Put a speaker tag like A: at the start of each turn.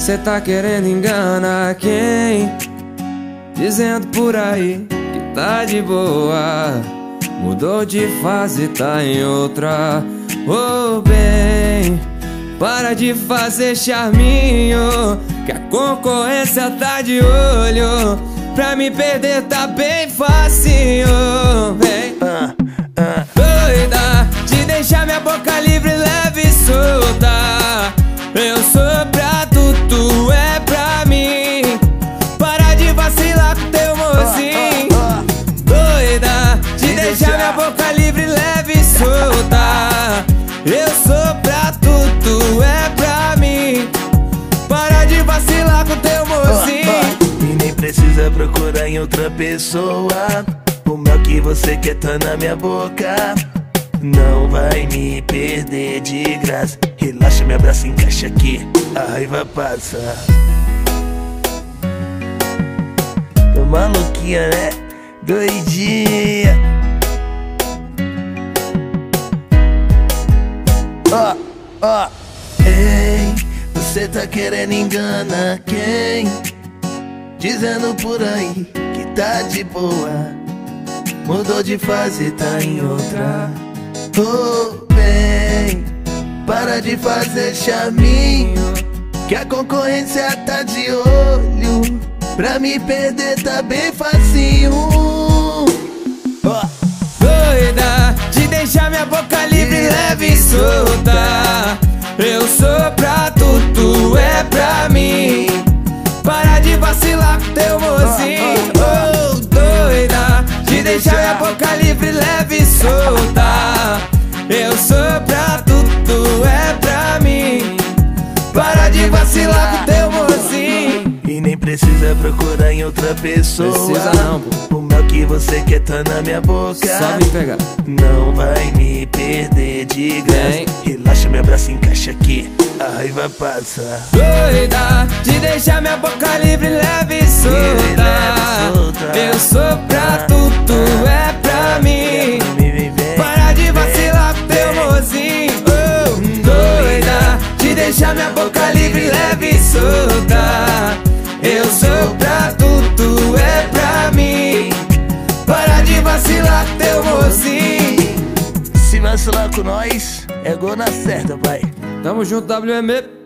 A: Cê tá querendo enganar quem? Dizendo por aí que tá de boa, mudou de fase, tá em outra. Oh bem, para de fazer charminho, que a concorrência tá de olho. Pra me perder tá bem facinho. Vem, doida, de deixar minha boca livre, leve e solta. Eu sou pra tu é pra mim. Para de vacilar com teu mozinho. Doida, de deixar minha boca livre, leve e solta. Eu sou pra tu é pra mim. Para de vacilar com teu mozinho.
B: E nem precisa procurar em outra pessoa. O mel que você quer tá na minha boca. Não vai me perder de graça. Relaxa, me abraça, encaixa aqui, a raiva passa. Tô maluquinha, né? Doidinha. Ei, você tá querendo enganar quem? Dizendo por aí que tá de boa, mudou de fase, tá em outra. Oh bem, para de fazer charminho, que a concorrência tá de olho. Pra me perder tá bem facinho.
A: Doida, de deixar minha boca livre, leve e solta. Eu sou pra tu é pra mim. Para de vacilar com teu mozinho. Oh, doida, de deixar minha boca livre, leve e solta. Eu sou pra tu é pra mim. Para de vacilar com teu mozinho.
B: E nem precisa procurar em outra pessoa.
A: Precisa não, pô.
B: O mel que você quer tá na minha boca.
A: Só me pegar.
B: Não vai me perder de graça. Relaxa, me abraça, encaixa aqui, a raiva passa.
A: Doida, de deixar minha boca livre, leve e solta. Eu sou pra tu é pra mim. Para de vacilar com teu mozinho. Oh, doida, de deixar minha boca livre, leve e solta. Eu sou pra tu é pra mim. Para de vacilar com teu mozinho.
B: Se vacilar com nós, é gol na certa, pai.
A: Tamo junto, WM.